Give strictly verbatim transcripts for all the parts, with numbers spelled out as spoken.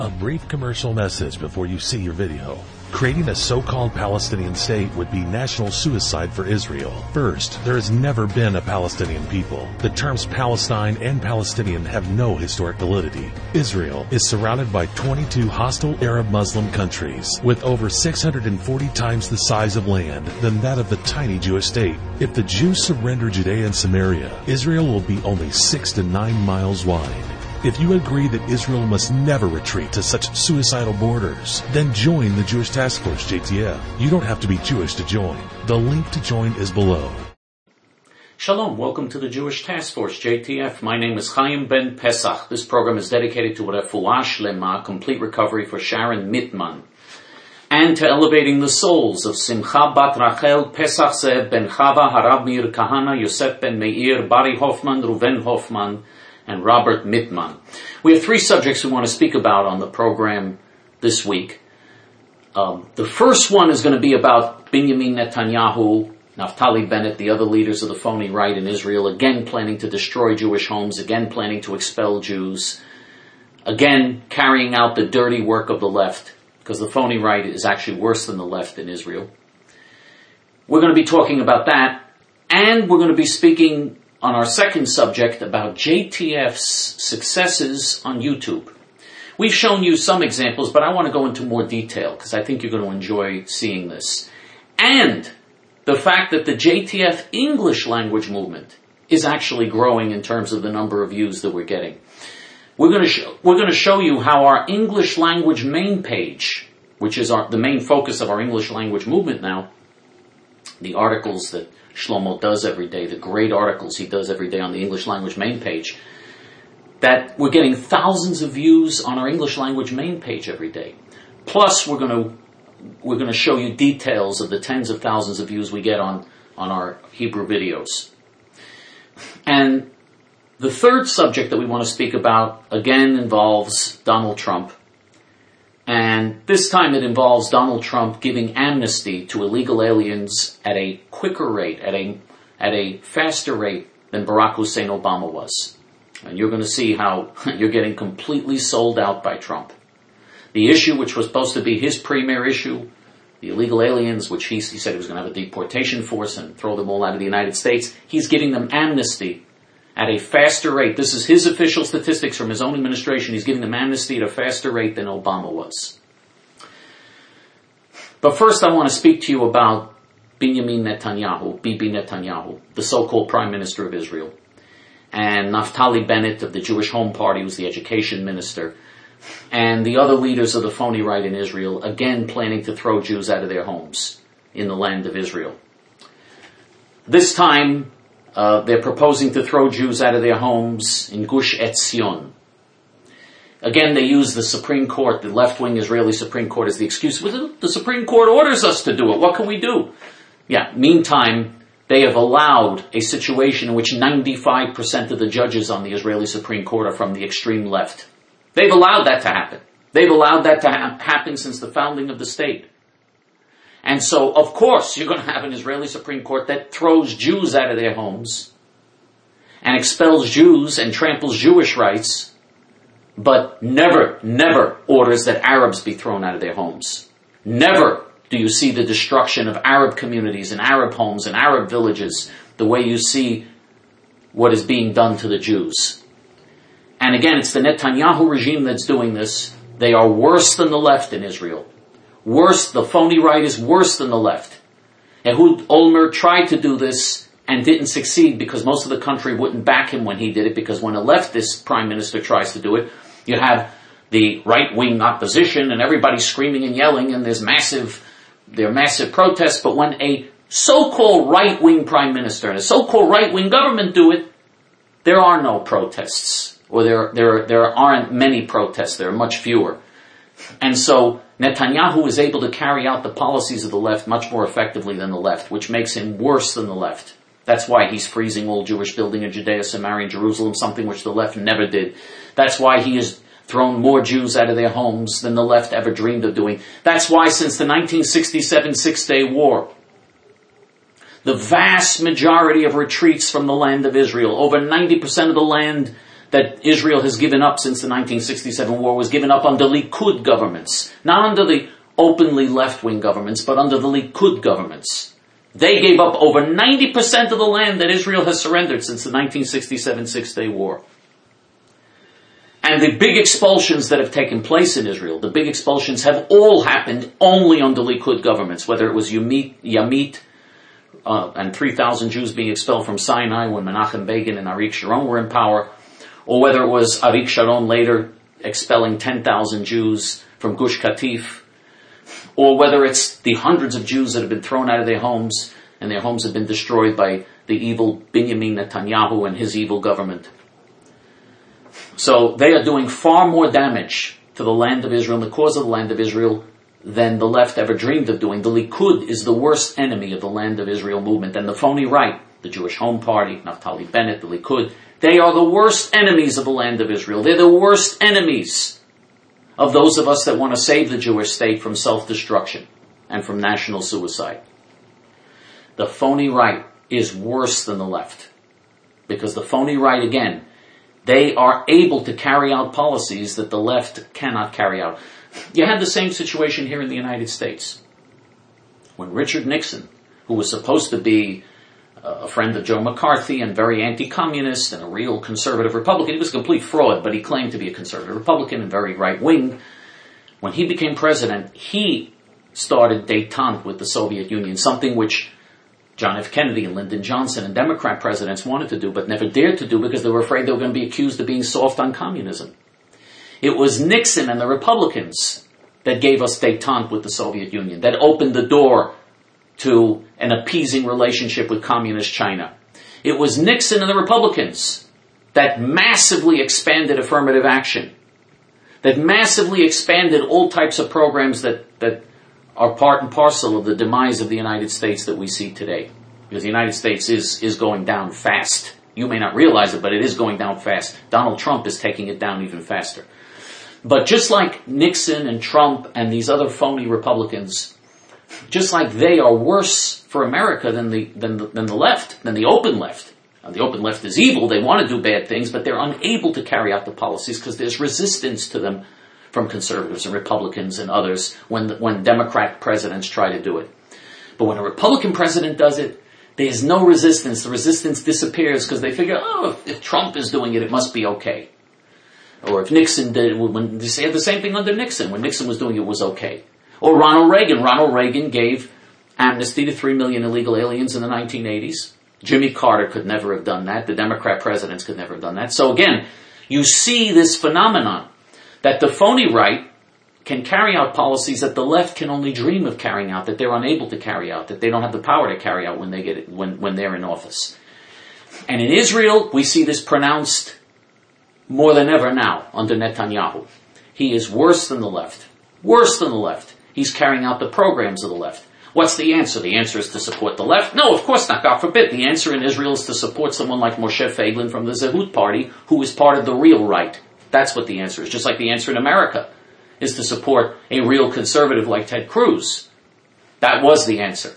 A brief commercial message before you see your video. Creating a so-called Palestinian state would be national suicide for Israel. First, there has never been a Palestinian people. The terms Palestine and Palestinian have no historic validity. Israel is surrounded by twenty-two hostile Arab Muslim countries with over six hundred forty times the size of land than that of the tiny Jewish state. If the Jews surrender Judea and Samaria, Israel will be only six to nine miles wide. If you agree that Israel must never retreat to such suicidal borders, then join the Jewish Task Force, J T F. You don't have to be Jewish to join. The link to join is below. Shalom, welcome to the Jewish Task Force, J T F. My name is Chaim Ben Pesach. This program is dedicated to Refuah Shlema, complete recovery for Sharon Mitman, and to elevating the souls of Simcha Bat Rachel, Pesach Zev Ben Chava, Harav Meir Kahana, Yosef Ben Meir, Bari Hoffman, Ruven Hoffman, and Robert Mitman. We have three subjects we want to speak about on the program this week. Um, the first one is going to be about Benjamin Netanyahu, Naftali Bennett, the other leaders of the phony right in Israel, again planning to destroy Jewish homes, again planning to expel Jews, again carrying out the dirty work of the left, because the phony right is actually worse than the left in Israel. We're going to be talking about that, and we're going to be speaking on our second subject about J T F's successes on YouTube. We've shown you some examples, but I want to go into more detail because I think you're going to enjoy seeing this. And the fact that the J T F English language movement is actually growing in terms of the number of views that we're getting. We're going to show, we're going to show you how our English language main page, which is our, the main focus of our English language movement now, the articles that Shlomo does every day, the great articles he does every day on the English language main page, that we're getting thousands of views on our English language main page every day. Plus, we're going to we're going to show you details of the tens of thousands of views we get on, on our Hebrew videos. And the third subject that we want to speak about, again, involves Donald Trump. And this time it involves Donald Trump giving amnesty to illegal aliens at a quicker rate, at a at a faster rate than Barack Hussein Obama was. And you're going to see how you're getting completely sold out by Trump. The issue, which was supposed to be his premier issue, the illegal aliens, which he, he said he was going to have a deportation force and throw them all out of the United States, he's giving them amnesty at a faster rate. This is his official statistics from his own administration. He's giving them amnesty at a faster rate than Obama was. But first I want to speak to you about Benjamin Netanyahu, Bibi Netanyahu, the so-called Prime Minister of Israel, and Naftali Bennett of the Jewish Home Party, who's the education minister, and the other leaders of the phony right in Israel, again planning to throw Jews out of their homes in the land of Israel. This time, Uh, they're proposing to throw Jews out of their homes in Gush Etzion. Again, they use the Supreme Court, the left-wing Israeli Supreme Court, as the excuse. Well, the Supreme Court orders us to do it. What can we do? Yeah, meantime, they have allowed a situation in which ninety-five percent of the judges on the Israeli Supreme Court are from the extreme left. They've allowed that to happen. They've allowed that to ha- happen since the founding of the state. And so, of course, you're going to have an Israeli Supreme Court that throws Jews out of their homes and expels Jews and tramples Jewish rights, but never, never orders that Arabs be thrown out of their homes. Never do you see the destruction of Arab communities and Arab homes and Arab villages the way you see what is being done to the Jews. And again, it's the Netanyahu regime that's doing this. They are worse than the left in Israel. Worse, the phony right is worse than the left. Ehud Olmert tried to do this and didn't succeed because most of the country wouldn't back him when he did it, because when a leftist prime minister tries to do it, you have the right-wing opposition and everybody screaming and yelling, and there's massive, there are massive protests. But when a so-called right-wing prime minister and a so-called right-wing government do it, there are no protests, or there, there, there aren't many protests. There are much fewer. And so Netanyahu is able to carry out the policies of the left much more effectively than the left, which makes him worse than the left. That's why he's freezing all Jewish building in Judea, Samaria, and Jerusalem, something which the left never did. That's why he has thrown more Jews out of their homes than the left ever dreamed of doing. That's why since the nineteen sixty-seven Six-Day War, the vast majority of retreats from the land of Israel, over ninety percent of the land that Israel has given up since the nineteen sixty-seven war was given up under Likud governments. Not under the openly left-wing governments, but under the Likud governments. They gave up over ninety percent of the land that Israel has surrendered since the nineteen sixty-seven Six-Day War. And the big expulsions that have taken place in Israel, the big expulsions have all happened only under Likud governments, whether it was Yamit, Yamit uh, and three thousand Jews being expelled from Sinai when Menachem Begin and Arik Sharon were in power, or whether it was Arik Sharon later expelling ten thousand Jews from Gush Katif, or whether it's the hundreds of Jews that have been thrown out of their homes and their homes have been destroyed by the evil Benjamin Netanyahu and his evil government. So they are doing far more damage to the land of Israel and the cause of the land of Israel than the left ever dreamed of doing. The Likud is the worst enemy of the land of Israel movement, and the phony right, the Jewish Home Party, Naftali Bennett, the Likud, they are the worst enemies of the land of Israel. They're the worst enemies of those of us that want to save the Jewish state from self-destruction and from national suicide. The phony right is worse than the left, because the phony right, again, they are able to carry out policies that the left cannot carry out. You had the same situation here in the United States. When Richard Nixon, who was supposed to be a friend of Joe McCarthy and very anti-communist and a real conservative Republican, he was a complete fraud, but he claimed to be a conservative Republican and very right-wing. When he became president, he started détente with the Soviet Union, something which John F. Kennedy and Lyndon Johnson and Democrat presidents wanted to do but never dared to do because they were afraid they were going to be accused of being soft on communism. It was Nixon and the Republicans that gave us détente with the Soviet Union, that opened the door to an appeasing relationship with communist China. It was Nixon and the Republicans that massively expanded affirmative action, that massively expanded all types of programs that, that are part and parcel of the demise of the United States that we see today. Because the United States is, is going down fast. You may not realize it, but it is going down fast. Donald Trump is taking it down even faster. But just like Nixon and Trump and these other phony Republicans, just like they are worse for America than the, than the, than the left, than the open left. Now, the open left is evil. They want to do bad things, but they're unable to carry out the policies because there's resistance to them from conservatives and Republicans and others when the, when Democrat presidents try to do it. But when a Republican president does it, there's no resistance. The resistance disappears because they figure, oh, if, if Trump is doing it, it must be okay. Or if Nixon did it, when they say the same thing under Nixon. When Nixon was doing it, it was okay. Or Ronald Reagan. Ronald Reagan gave amnesty to three million illegal aliens in the nineteen eighties. Jimmy Carter could never have done that. The Democrat presidents could never have done that. So again, you see this phenomenon that the phony right can carry out policies that the left can only dream of carrying out, that they're unable to carry out, that they don't have the power to carry out when they get it, when, when they're in office. And in Israel, we see this pronounced more than ever now under Netanyahu. He is worse than the left. Worse than the left. He's carrying out the programs of the left. What's the answer? The answer is to support the left? No, of course not. God forbid. The answer in Israel is to support someone like Moshe Feiglin from the Zehut Party, who is part of the real right. That's what the answer is. Just like the answer in America is to support a real conservative like Ted Cruz. That was the answer.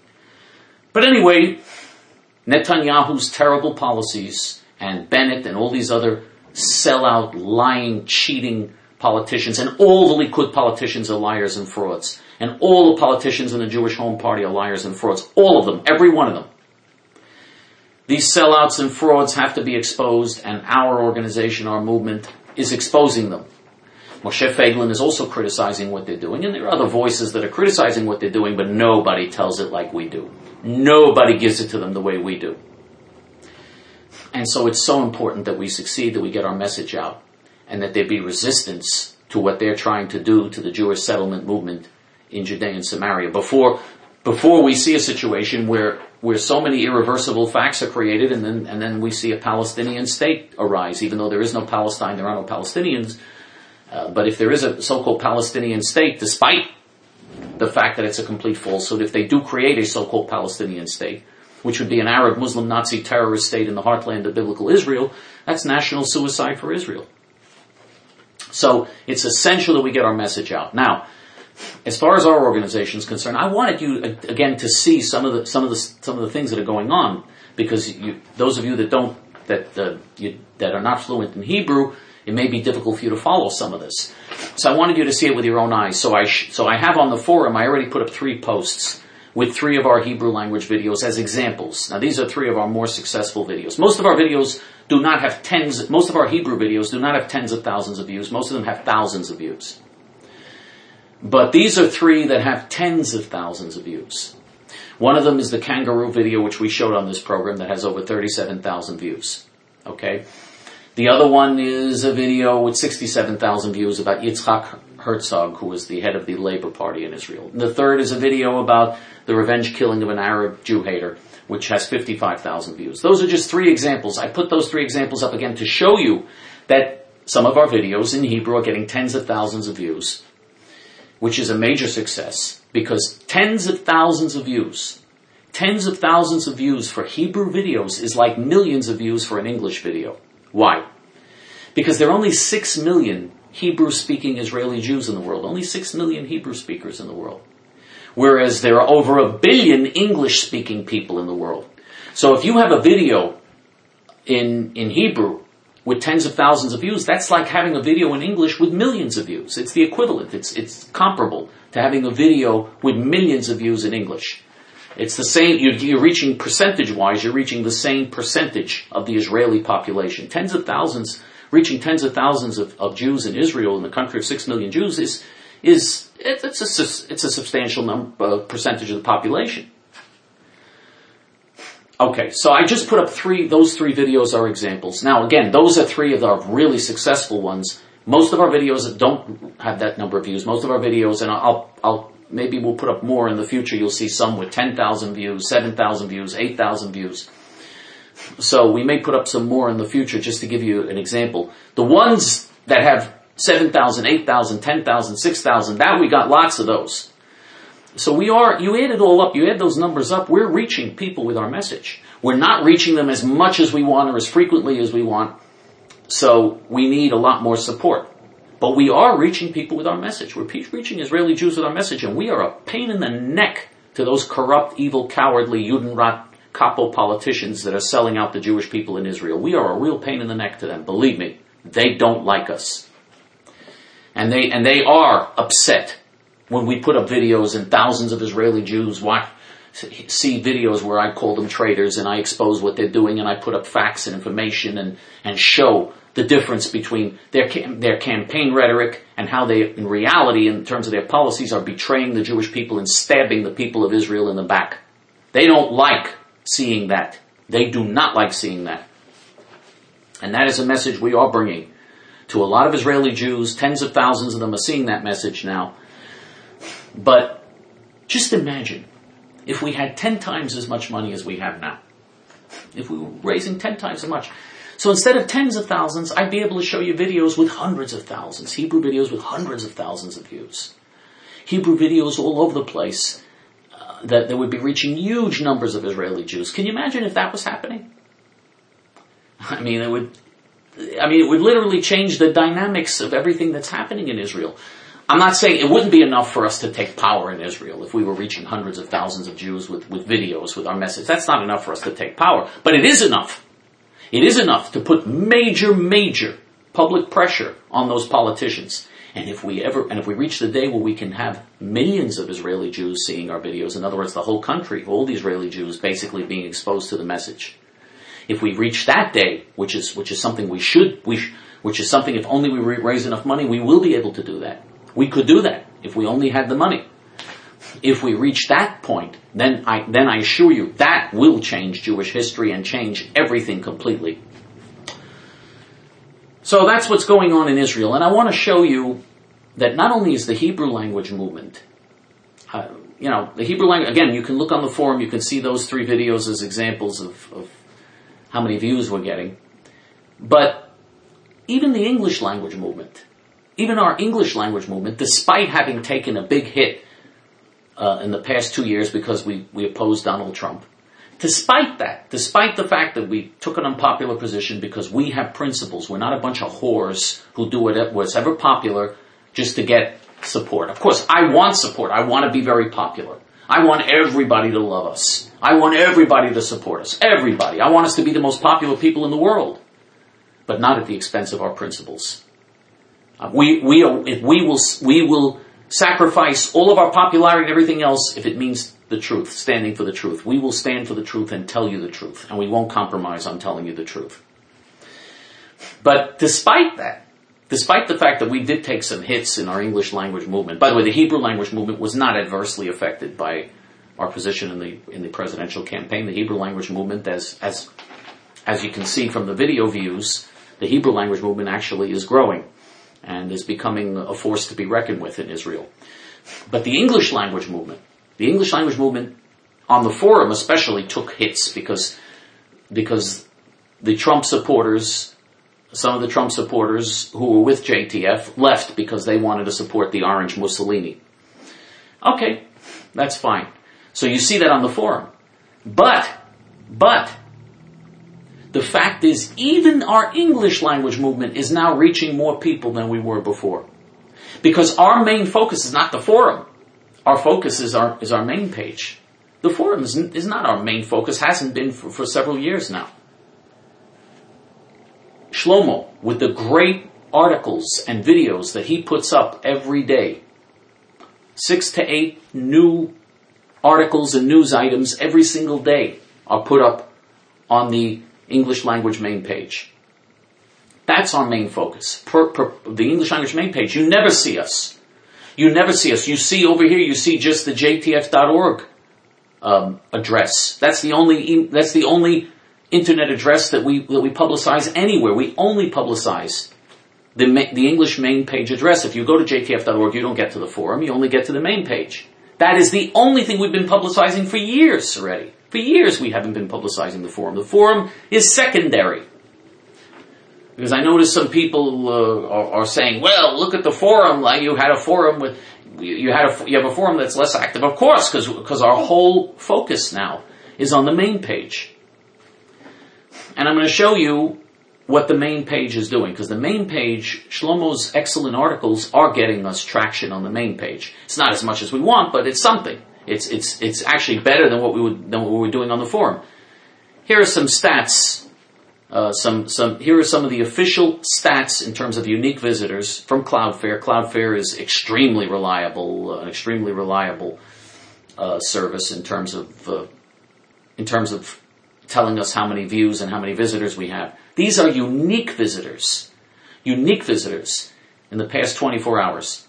But anyway, Netanyahu's terrible policies and Bennett and all these other sellout, lying, cheating politicians, and all the Likud politicians are liars and frauds. And all the politicians in the Jewish Home Party are liars and frauds. All of them. Every one of them. These sellouts and frauds have to be exposed, and our organization, our movement, is exposing them. Moshe Feiglin is also criticizing what they're doing, and there are other voices that are criticizing what they're doing, but nobody tells it like we do. Nobody gives it to them the way we do. And so it's so important that we succeed, that we get our message out, and that there be resistance to what they're trying to do to the Jewish settlement movement in Judea and Samaria. Before, before we see a situation where where so many irreversible facts are created, and then and then we see a Palestinian state arise, even though there is no Palestine, there are no Palestinians. Uh, but if there is a so-called Palestinian state, despite the fact that it's a complete falsehood, if they do create a so-called Palestinian state, which would be an Arab Muslim Nazi terrorist state in the heartland of biblical Israel, that's national suicide for Israel. So it's essential that we get our message out. Now, as far as our organization is concerned, I wanted you again to see some of the some of the some of the things that are going on, because you, those of you that don't that uh, you, that are not fluent in Hebrew, it may be difficult for you to follow some of this. So I wanted you to see it with your own eyes. So I sh- so I have on the forum, I already put up three posts with three of our Hebrew language videos as examples. Now these are three of our more successful videos. Most of our videos do not have tens, most of our Hebrew videos do not have tens of thousands of views. Most of them have thousands of views. But these are three that have tens of thousands of views. One of them is the kangaroo video, which we showed on this program, that has over thirty-seven thousand views. Okay? The other one is a video with sixty-seven thousand views about Yitzhak Herzog, who was the head of the Labour Party in Israel. And the third is a video about the revenge killing of an Arab Jew hater, which has fifty-five thousand views. Those are just three examples. I put those three examples up again to show you that some of our videos in Hebrew are getting tens of thousands of views, which is a major success, because tens of thousands of views, tens of thousands of views for Hebrew videos is like millions of views for an English video. Why? Because there are only six million Hebrew-speaking Israeli Jews in the world, only six million Hebrew speakers in the world. Whereas there are over a billion English-speaking people in the world. So if you have a video in, in Hebrew with tens of thousands of views, that's like having a video in English with millions of views. It's the equivalent. It's, it's comparable to having a video with millions of views in English. It's the same, you're, you're reaching percentage-wise, you're reaching the same percentage of the Israeli population. Tens of thousands, reaching tens of thousands of, of Jews in Israel, in the country of six million Jews, is, is it, it's, a, it's a substantial number, uh, percentage of the population. Okay, so I just put up three, those three videos are examples. Now again, those are three of our really successful ones. Most of our videos don't have that number of views. Most of our videos, and I'll, I'll, maybe we'll put up more in the future. You'll see some with ten thousand views, seven thousand views, eight thousand views. So we may put up some more in the future just to give you an example. The ones that have seven thousand, eight thousand, ten thousand, six thousand, that we got lots of those. So we are, you add it all up, you add those numbers up, we're reaching people with our message. We're not reaching them as much as we want or as frequently as we want. So we need a lot more support. But we are reaching people with our message. We're reaching Israeli Jews with our message, and we are a pain in the neck to those corrupt, evil, cowardly, Judenrat, capo politicians that are selling out the Jewish people in Israel. We are a real pain in the neck to them. Believe me, they don't like us. And they, and they are upset when we put up videos and thousands of Israeli Jews watch, see videos where I call them traitors and I expose what they're doing and I put up facts and information and, and show the difference between their their campaign rhetoric and how they, in reality, in terms of their policies, are betraying the Jewish people and stabbing the people of Israel in the back. They don't like seeing that. They do not like seeing that. And that is a message we are bringing to a lot of Israeli Jews. Tens of thousands of them are seeing that message now. But just imagine if we had ten times as much money as we have now. If we were raising ten times as much. So instead of tens of thousands, I'd be able to show you videos with hundreds of thousands. Hebrew videos with hundreds of thousands of views. Hebrew videos all over the place uh, that, that would be reaching huge numbers of Israeli Jews. Can you imagine if that was happening? I mean, it would, I mean, it would literally change the dynamics of everything that's happening in Israel. I'm not saying it wouldn't be enough for us to take power in Israel if we were reaching hundreds of thousands of Jews with, with videos, with our message. That's not enough for us to take power. But it is enough. It is enough to put major, major public pressure on those politicians. And if we ever, and if we reach the day where we can have millions of Israeli Jews seeing our videos, in other words, the whole country, all the Israeli Jews basically being exposed to the message. If we reach that day, which is, which is something we should, we, sh- which is something if only we raise enough money, we will be able to do that. We could do that if we only had the money. If we reach that point, then I, then I assure you that will change Jewish history and change everything completely. So that's what's going on in Israel. And I want to show you that not only is the Hebrew language movement, uh, you know, the Hebrew language, again, you can look on the forum, you can see those three videos as examples of, of how many views we're getting. But even the English language movement, even our English language movement, despite having taken a big hit uh, in the past two years because we, we opposed Donald Trump, despite that, despite the fact that we took an unpopular position because we have principles, we're not a bunch of whores who do whatever popular just to get support. Of course, I want support. I want to be very popular. I want everybody to love us. I want everybody to support us. Everybody. I want us to be the most popular people in the world. But not at the expense of our principles. Uh, we, we, if we will, we will sacrifice all of our popularity and everything else if it means the truth, standing for the truth. We will stand for the truth and tell you the truth. And we won't compromise on telling you the truth. But despite that, despite the fact that we did take some hits in our English language movement, by the way, the Hebrew language movement was not adversely affected by our position in the in the presidential campaign. The Hebrew language movement, as as as you can see from the video views, the Hebrew language movement actually is growing and is becoming a force to be reckoned with in Israel. But the English language movement, the English language movement on the forum especially took hits because because the Trump supporters, some of the Trump supporters who were with J T F left because they wanted to support the orange Mussolini. Okay, that's fine. So you see that on the forum. But, but, the fact is, even our English language movement is now reaching more people than we were before. Because our main focus is not the forum. Our focus is our, is our main page. The forum is, is not our main focus, hasn't been for, for several years now. Shlomo, with the great articles and videos that he puts up every day, six to eight new articles and news items every single day are put up on the English language main page. That's our main focus. Per, per, the English language main page. You never see us. You never see us. You see over here, you see just the J T F dot org um, address. That's the only. That's the only internet address that we that we publicize anywhere. We only publicize the the English main page address. If you go to J T F dot org, you don't get to the forum. You only get to the main page. That is the only thing we've been publicizing for years already. For years we haven't been publicizing the forum. The forum is secondary. Because I notice some people uh, are, are saying, well, look at the forum. Like you had a forum with, you had a, you have a forum that's less active. Of course, because because our whole focus now is on the main page. And I'm going to show you what the main page is doing, because the main page, Shlomo's excellent articles are getting us traction on the main page. It's not as much as we want, but it's something. It's it's it's actually better than what we would than what we were doing on the forum. Here are some stats. Uh, some some here are some of the official stats in terms of unique visitors from Cloudflare. Cloudflare is extremely reliable, uh, an extremely reliable uh, service in terms of uh, in terms of telling us how many views and how many visitors we have. These are unique visitors. Unique visitors in the past twenty-four hours.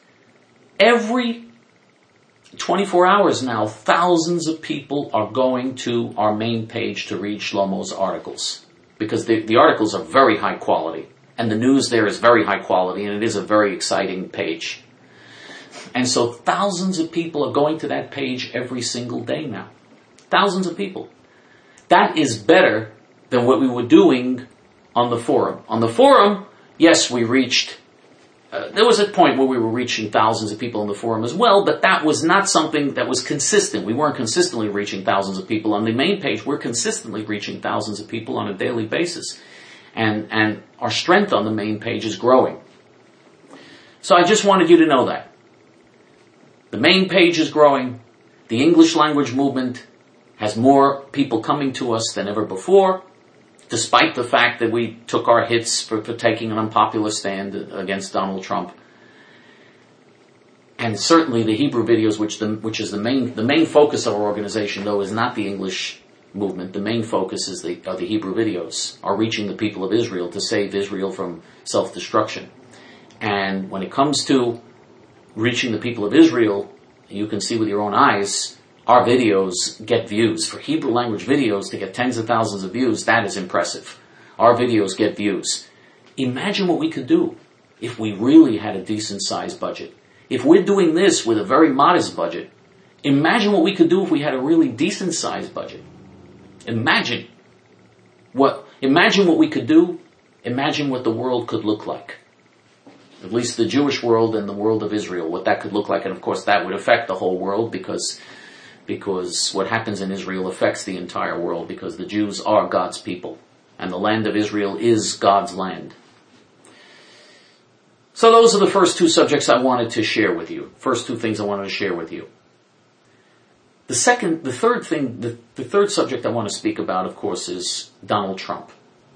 Every twenty-four hours now, thousands of people are going to our main page to read Shlomo's articles. Because the, the articles are very high quality. And the news there is very high quality, and it is a very exciting page. And so thousands of people are going to that page every single day now. Thousands of people. That is better than what we were doing on the forum. On the forum, yes, we reached, uh, there was a point where we were reaching thousands of people on the forum as well, but that was not something that was consistent. We weren't consistently reaching thousands of people. On the main page, we're consistently reaching thousands of people on a daily basis. And, and our strength on the main page is growing. So I just wanted you to know that. The main page is growing. The English language movement has more people coming to us than ever before, despite the fact that we took our hits for, for taking an unpopular stand against Donald Trump. And certainly the Hebrew videos, which the, which is the main the main focus of our organization, though, is not the English movement. The main focus is the are the Hebrew videos, are reaching the people of Israel to save Israel from self-destruction. And when it comes to reaching the people of Israel, you can see with your own eyes, our videos get views. For Hebrew language videos to get tens of thousands of views, that is impressive. Our videos get views. Imagine what we could do if we really had a decent sized budget. If we're doing this with a very modest budget, imagine what we could do if we had a really decent sized budget. Imagine what, imagine what we could do. Imagine what the world could look like. At least the Jewish world and the world of Israel, what that could look like. And of course that would affect the whole world because Because what happens in Israel affects the entire world, because the Jews are God's people, and the land of Israel is God's land. So those are the first two subjects I wanted to share with you. First two things I wanted to share with you. The second, the third thing, the, the third subject I want to speak about, of course, is Donald Trump.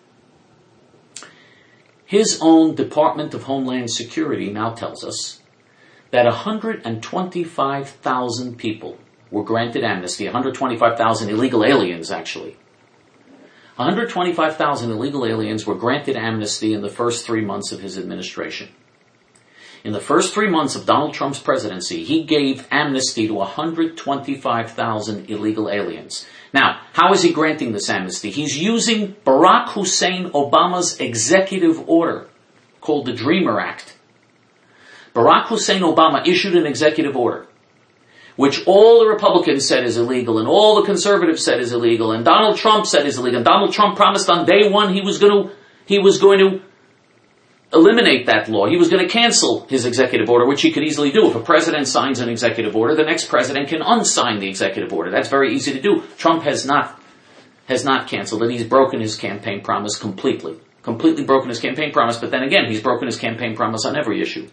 His own Department of Homeland Security now tells us that one hundred twenty-five thousand people were granted amnesty, one hundred twenty-five thousand illegal aliens, actually. one hundred twenty-five thousand illegal aliens were granted amnesty in the first three months of his administration. In the first three months of Donald Trump's presidency, he gave amnesty to one hundred twenty-five thousand illegal aliens. Now, how is he granting this amnesty? He's using Barack Hussein Obama's executive order called the Dreamer Act. Barack Hussein Obama issued an executive order which all the Republicans said is illegal and all the conservatives said is illegal and Donald Trump said is illegal. And Donald Trump promised on day one he was going to, he was going to eliminate that law. He was going to cancel his executive order, which he could easily do. If a president signs an executive order, the next president can unsign the executive order. That's very easy to do. Trump has not, has not canceled it. He's broken his campaign promise completely. Completely broken his campaign promise, but then again, he's broken his campaign promise on every issue.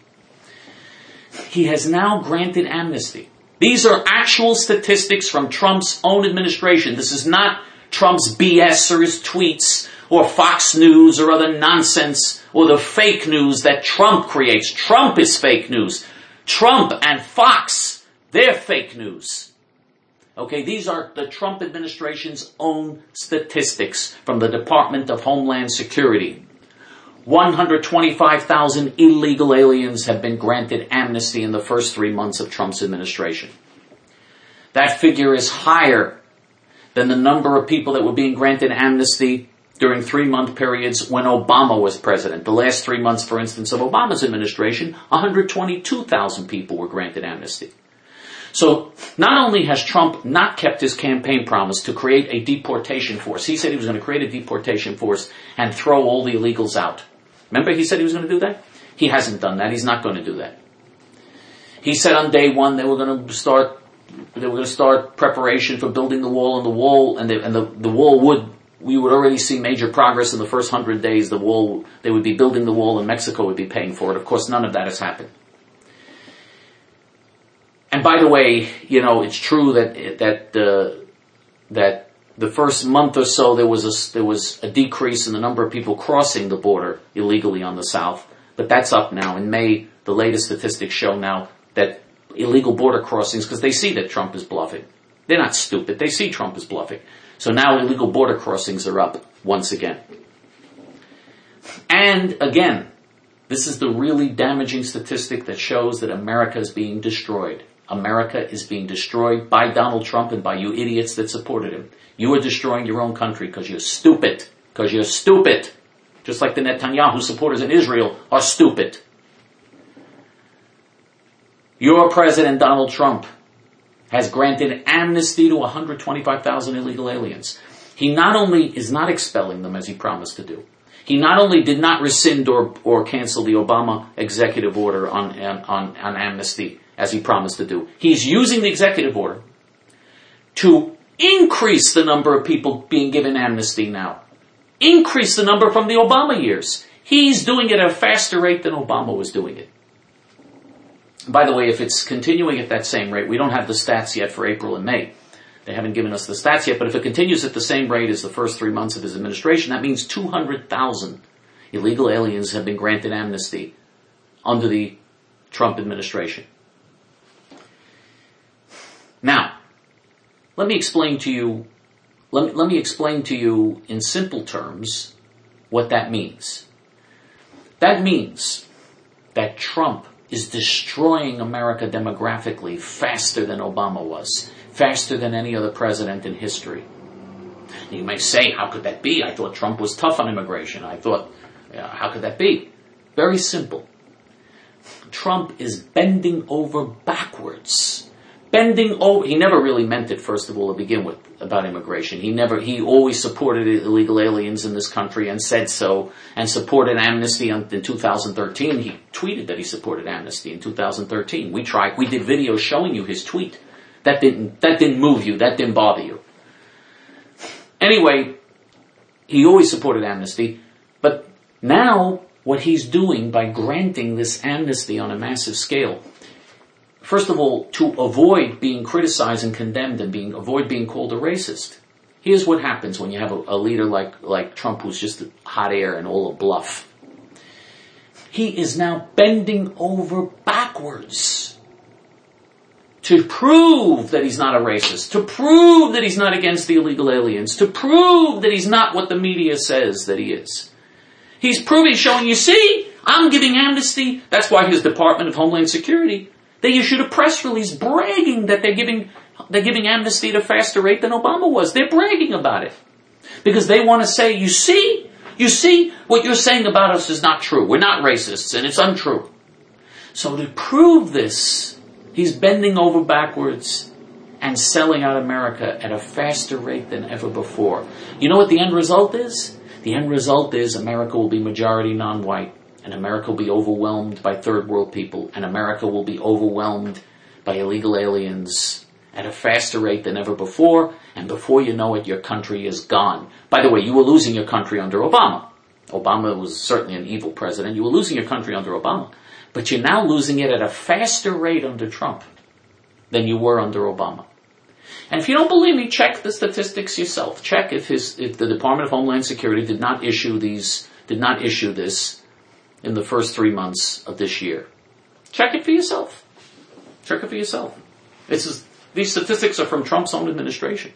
He has now granted amnesty. These are actual statistics from Trump's own administration. This is not Trump's B S or his tweets or Fox News or other nonsense or the fake news that Trump creates. Trump is fake news. Trump and Fox, they're fake news. Okay, these are the Trump administration's own statistics from the Department of Homeland Security. one hundred twenty-five thousand illegal aliens have been granted amnesty in the first three months of Trump's administration. That figure is higher than the number of people that were being granted amnesty during three-month periods when Obama was president. The last three months, for instance, of Obama's administration, one hundred twenty-two thousand people were granted amnesty. So, not only has Trump not kept his campaign promise to create a deportation force, he said he was going to create a deportation force and throw all the illegals out. Remember he said he was going to do that? He hasn't done that. He's not going to do that. He said on day one they were going to start, they were going to start preparation for building the wall, and the wall, and, the, and the, the wall would, we would already see major progress in the first hundred days. The wall, they would be building the wall and Mexico would be paying for it. Of course, none of that has happened. And by the way, you know, it's true that, that, uh, that the first month or so there was a, there was a decrease in the number of people crossing the border illegally on the south. But that's up now. In May, the latest statistics show now that illegal border crossings, because they see that Trump is bluffing. They're not stupid. They see Trump is bluffing. So now illegal border crossings are up once again. And again, this is the really damaging statistic that shows that America is being destroyed. America is being destroyed by Donald Trump and by you idiots that supported him. You are destroying your own country because you're stupid. Because you're stupid. Just like the Netanyahu supporters in Israel are stupid. Your president, Donald Trump, has granted amnesty to one hundred twenty-five thousand illegal aliens. He not only is not expelling them as he promised to do, he not only did not rescind or, or cancel the Obama executive order on, on, on amnesty as he promised to do, he's using the executive order to increase the number of people being given amnesty now. Increase the number from the Obama years. He's doing it at a faster rate than Obama was doing it. By the way, if it's continuing at that same rate, we don't have the stats yet for April and May. They haven't given us the stats yet, but if it continues at the same rate as the first three months of his administration, that means two hundred thousand illegal aliens have been granted amnesty under the Trump administration. Now, let me explain to you, let me, let me explain to you in simple terms what that means. That means that Trump is destroying America demographically faster than Obama was, faster than any other president in history. You may say, how could that be? I thought Trump was tough on immigration. I thought, yeah, how could that be? Very simple. Trump is bending over backwards. Bending over, he never really meant it, first of all, to begin with, about immigration. He never, he always supported illegal aliens in this country and said so, and supported amnesty in two thousand thirteen. He tweeted that he supported amnesty in two thousand thirteen. We tried, we did videos showing you his tweet. That didn't, that didn't move you, that didn't bother you. Anyway, he always supported amnesty, but now what he's doing by granting this amnesty on a massive scale, first of all, to avoid being criticized and condemned and being avoid being called a racist. Here's what happens when you have a, a leader like, like Trump, who's just hot air and all a bluff. He is now bending over backwards to prove that he's not a racist, to prove that he's not against the illegal aliens, to prove that he's not what the media says that he is. He's proving, showing, you see, I'm giving amnesty. That's why his Department of Homeland Security, they issued a press release bragging that they're giving they're giving amnesty at a faster rate than Obama was. They're bragging about it. Because they want to say, you see, you see, what you're saying about us is not true. We're not racists, and it's untrue. So to prove this, he's bending over backwards and selling out America at a faster rate than ever before. You know what the end result is? The end result is America will be majority non-white, and America will be overwhelmed by third world people, and America will be overwhelmed by illegal aliens at a faster rate than ever before, and before you know it, your country is gone. By the way, you were losing your country under Obama. Obama was certainly an evil president. You were losing your country under Obama. But you're now losing it at a faster rate under Trump than you were under Obama. And if you don't believe me, check the statistics yourself. Check if his if the Department of Homeland Security did not issue these did not issue this in the first three months of this year. Check it for yourself. Check it for yourself. This is these statistics are from Trump's own administration.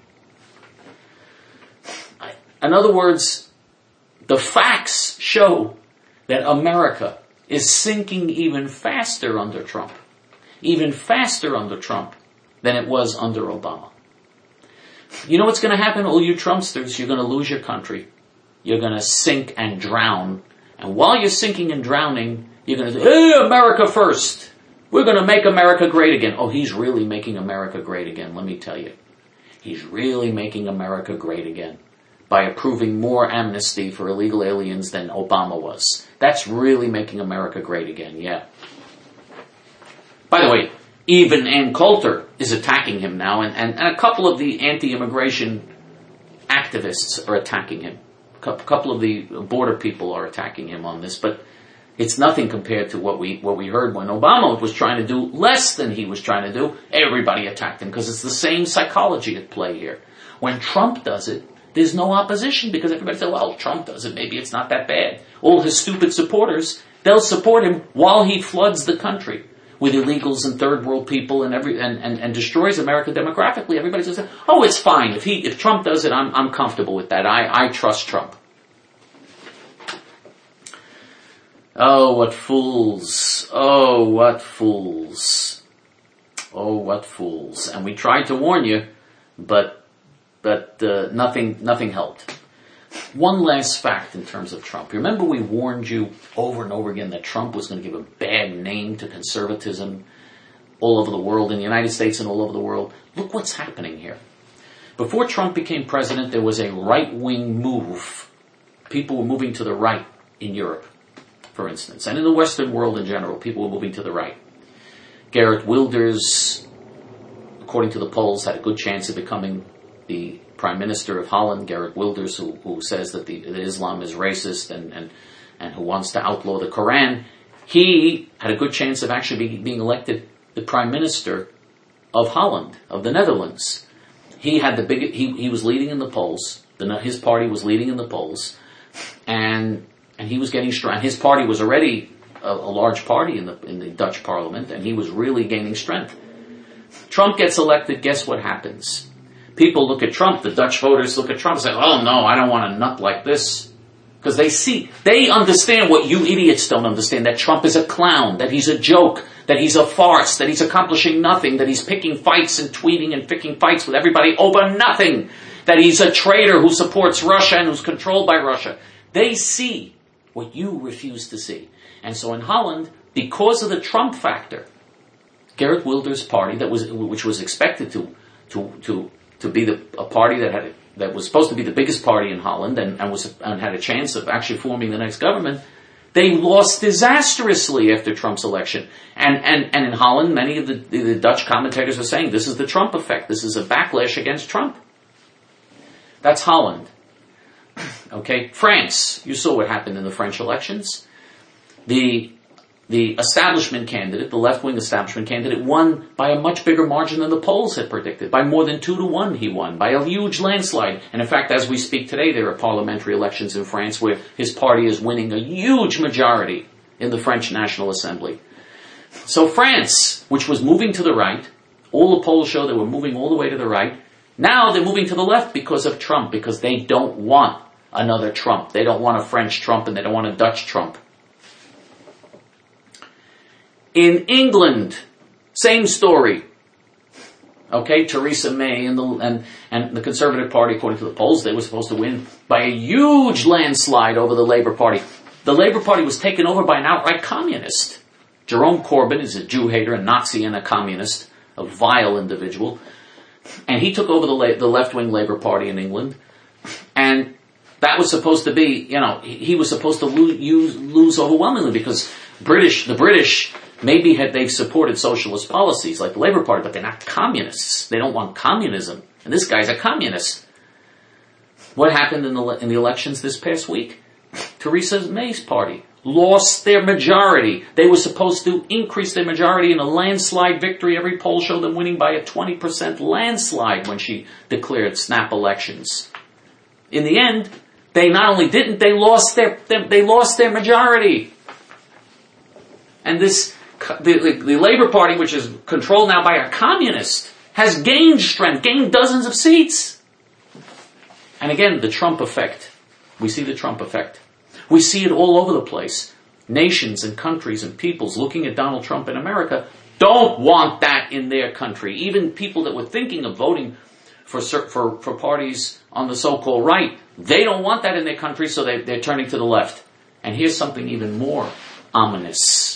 In other words, the facts show that America is sinking even faster under Trump. Even faster under Trump than it was under Obama. You know what's going to happen, all you Trumpsters? You're going to lose your country. You're going to sink and drown. And while you're sinking and drowning, you're going to say, hey, America first. We're going to make America great again. Oh, he's really making America great again, let me tell you. He's really making America great again by approving more amnesty for illegal aliens than Obama was. That's really making America great again, yeah. By the way, even Ann Coulter is attacking him now, and, and, and a couple of the anti-immigration activists are attacking him. A couple of the border people are attacking him on this, but it's nothing compared to what we what we heard when Obama was trying to do less than he was trying to do. Everybody attacked him because it's the same psychology at play here. When Trump does it, there's no opposition because everybody says, well, Trump does it, maybe it's not that bad. All his stupid supporters, they'll support him while he floods the country with illegals and third world people and every and, and, and destroys America demographically. Everybody says, oh, it's fine. If he if Trump does it, I'm I'm comfortable with that. I, I trust Trump. Oh, what fools. Oh, what fools. Oh, what fools. And we tried to warn you, but but uh, nothing nothing helped. One last fact in terms of Trump. Remember we warned you over and over again that Trump was going to give a bad name to conservatism all over the world, in the United States and all over the world. Look what's happening here. Before Trump became president, there was a right-wing move. People were moving to the right in Europe, for instance, and in the Western world in general, people were moving to the right. Geert Wilders, according to the polls, had a good chance of becoming the Prime Minister of Holland. Geert Wilders, who, who says that, the, that Islam is racist and, and, and who wants to outlaw the Quran, he had a good chance of actually be, being elected the Prime Minister of Holland, of the Netherlands. He had the big, he, he was leading in the polls. The, his party was leading in the polls, and and he was getting strong. His party was already a, a large party in the in the Dutch Parliament, and he was really gaining strength. Trump gets elected. Guess what happens? People look at Trump. The Dutch voters look at Trump and say, "Oh no, I don't want a nut like this," because they see, they understand what you idiots don't understand: that Trump is a clown, that he's a joke, that he's a farce, that he's accomplishing nothing, that he's picking fights and tweeting and picking fights with everybody over nothing, that he's a traitor who supports Russia and who's controlled by Russia. They see what you refuse to see. And so in Holland, because of the Trump factor, Geert Wilders' party, that was which was expected to to to to be the a party that had that was supposed to be the biggest party in Holland and, and was and had a chance of actually forming the next government, they lost disastrously after Trump's election. And and, and in Holland, many of the, the Dutch commentators are saying this is the Trump effect. This is a backlash against Trump. That's Holland. Okay, France. You saw what happened in the French elections. The the establishment candidate, the left-wing establishment candidate, won by a much bigger margin than the polls had predicted. By more than two to one he won, by a huge landslide. And in fact, as we speak today, there are parliamentary elections in France where his party is winning a huge majority in the French National Assembly. So France, which was moving to the right, all the polls show they were moving all the way to the right, now they're moving to the left because of Trump, because they don't want another Trump. They don't want a French Trump and they don't want a Dutch Trump. In England, same story. Okay, Theresa May and the, and, and the Conservative Party, according to the polls, they were supposed to win by a huge landslide over the Labour Party. The Labour Party was taken over by an outright communist. Jerome Corbyn is a Jew hater, a Nazi and a communist, a vile individual. And he took over the, la- the left-wing Labour Party in England. And that was supposed to be, you know, he, he was supposed to lose, use, lose overwhelmingly because British, the British... Maybe had they supported socialist policies like the Labour Party, but they're not communists. They don't want communism. And this guy's a communist. What happened in the in the elections this past week? Theresa May's party lost their majority. They were supposed to increase their majority in a landslide victory. Every poll showed them winning by a twenty percent landslide when she declared snap elections. In the end, they not only didn't, they lost their they, they lost their majority. And this The, the, the Labour Party, which is controlled now by a communist, has gained strength, gained dozens of seats. And again, the Trump effect. We see the Trump effect. We see it all over the place. Nations and countries and peoples looking at Donald Trump in America don't want that in their country. Even people that were thinking of voting for, for, for parties on the so-called right, they don't want that in their country, so they, they're turning to the left. And here's something even more ominous.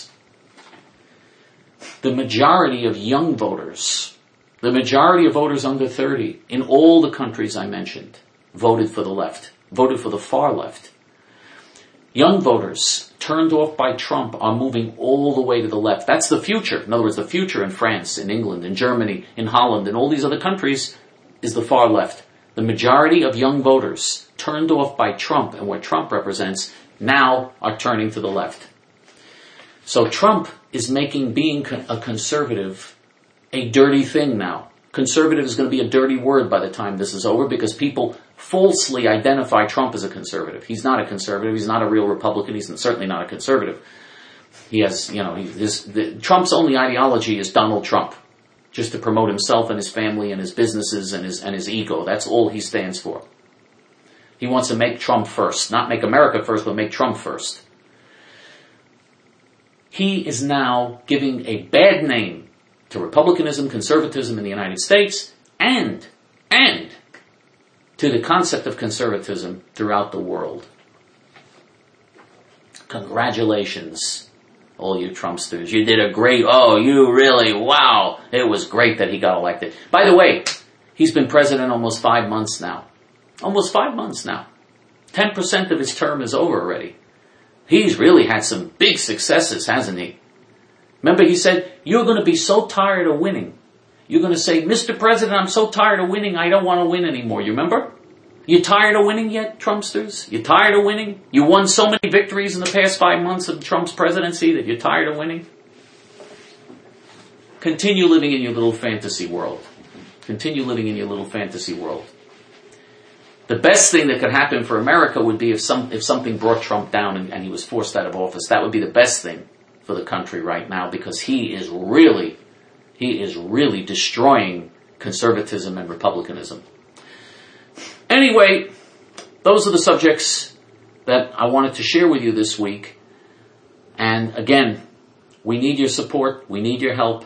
The majority of young voters, the majority of voters under thirty in all the countries I mentioned, voted for the left, voted for the far left. Young voters turned off by Trump are moving all the way to the left. That's the future. In other words, the future in France, in England, in Germany, in Holland, and all these other countries is the far left. The majority of young voters turned off by Trump and what Trump represents now are turning to the left. So Trump is making being a conservative a dirty thing now. Conservative is going to be a dirty word by the time this is over because people falsely identify Trump as a conservative. He's not a conservative. He's not a real Republican. He's certainly not a conservative. He has, you know, his, the, Trump's only ideology is Donald Trump, just to promote himself and his family and his businesses and his and his ego. That's all he stands for. He wants to make Trump first, not make America first, but make Trump first. He is now giving a bad name to republicanism, conservatism in the United States, and, and to the concept of conservatism throughout the world. Congratulations, all you Trumpsters. You did a great, oh, you really, wow. It was great that he got elected. By the way, he's been president almost five months now. Almost five months now. ten percent of his term is over already. He's really had some big successes, hasn't he? Remember, he said, you're going to be so tired of winning. You're going to say, Mister President, I'm so tired of winning, I don't want to win anymore. You remember? You tired of winning yet, Trumpsters? You tired of winning? You won so many victories in the past five months of Trump's presidency that you're tired of winning? Continue living in your little fantasy world. Continue living in your little fantasy world. The best thing that could happen for America would be if some if something brought Trump down and, and he was forced out of office. That would be the best thing for the country right now because he is really, he is really destroying conservatism and republicanism. Anyway, those are the subjects that I wanted to share with you this week. And again, we need your support. We need your help.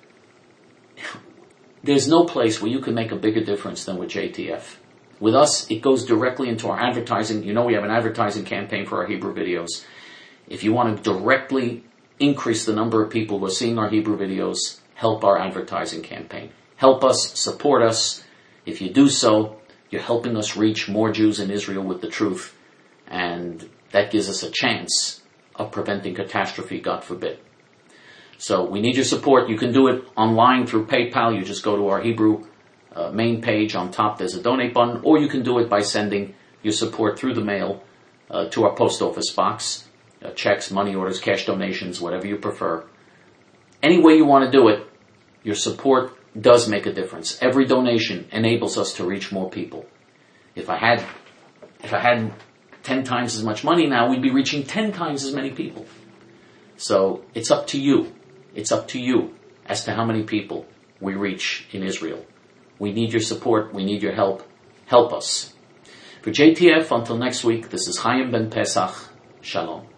There's no place where you can make a bigger difference than with J T F. With us, it goes directly into our advertising. You know we have an advertising campaign for our Hebrew videos. If you want to directly increase the number of people who are seeing our Hebrew videos, help our advertising campaign. Help us, support us. If you do so, you're helping us reach more Jews in Israel with the truth. And that gives us a chance of preventing catastrophe, God forbid. So we need your support. You can do it online through PayPal. You just go to our Hebrew Uh, main page on top. There's a donate button, or you can do it by sending your support through the mail uh, to our post office box, uh, checks, money orders, cash donations, whatever you prefer. Any way you want to do it, your support does make a difference. Every donation enables us to reach more people. If I had, if I had ten times as much money now, we'd be reaching ten times as many people. So it's up to you. It's up to you as to how many people we reach in Israel. We need your support. We need your help. Help us. For J T F, until next week, this is Chaim Ben Pesach. Shalom.